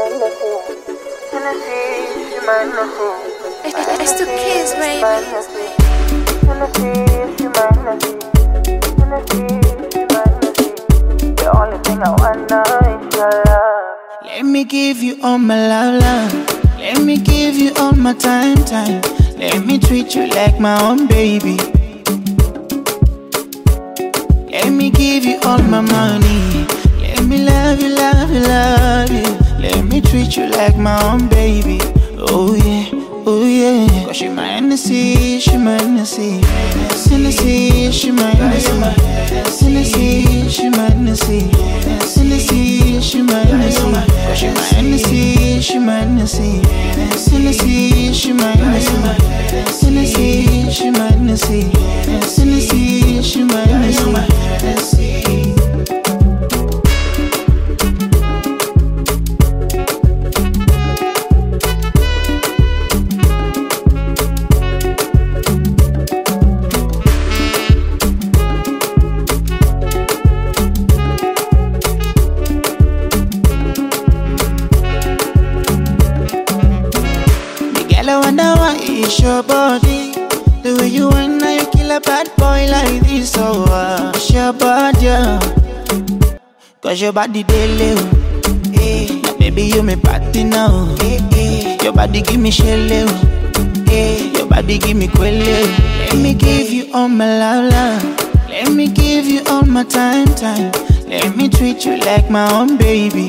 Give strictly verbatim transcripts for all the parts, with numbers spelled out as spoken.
It's the kids, baby. The only thing I wanna is your love. Let me give you all my love, love. Let me give you all my time, time. Let me treat you like my own baby. Let me give you all my money. Let me love you, love you, love you. Let me treat you like my own baby. Oh yeah, oh yeah. Cause she my Hennessy, she my Hennessy. Hennessy, she my Hennessy. Hennessy, she my Hennessy. Hennessy, she my Hennessy. Cause she my Hennessy, she my Hennessy. Hennessy, she my Hennessy. Hennessy, she my Hennessy. Hennessy, she my Hennessy. I wonder why it's your body. The way you want now, you kill a bad boy like this. So uh, it's your body, yeah. Cause your body daily, oh. Hey, now baby you me party now. Hey, hey. Your body give me shell, oh. Hey, your body give me quelle. Let me give you all my love, love. Let me give you all my time, time. Let me treat you like my own baby.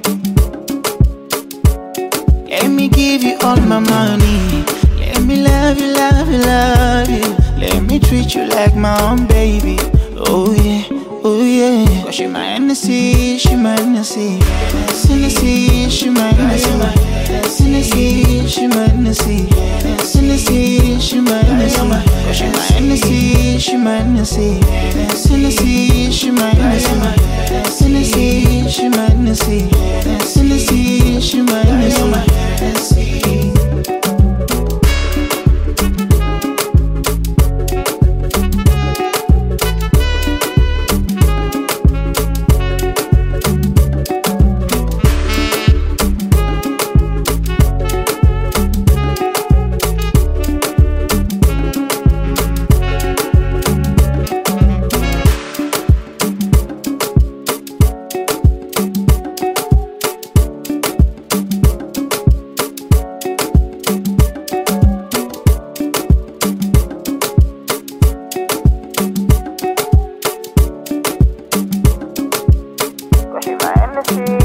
Let me give you all my money. Let me love you, love you, love you. Let me treat you like my own baby. Oh yeah, oh yeah. Cause she my Hennessy, she my Hennessy. Hennessy, she my Hennessy. Hennessy, she my Hennessy. Hennessy, she my Hennessy. Cause she my Hennessy, she my Hennessy. Hennessy, she my Hennessy. Hennessy, she my Hennessy. Hennessy, she my Hennessy. Cause she my Hennessy.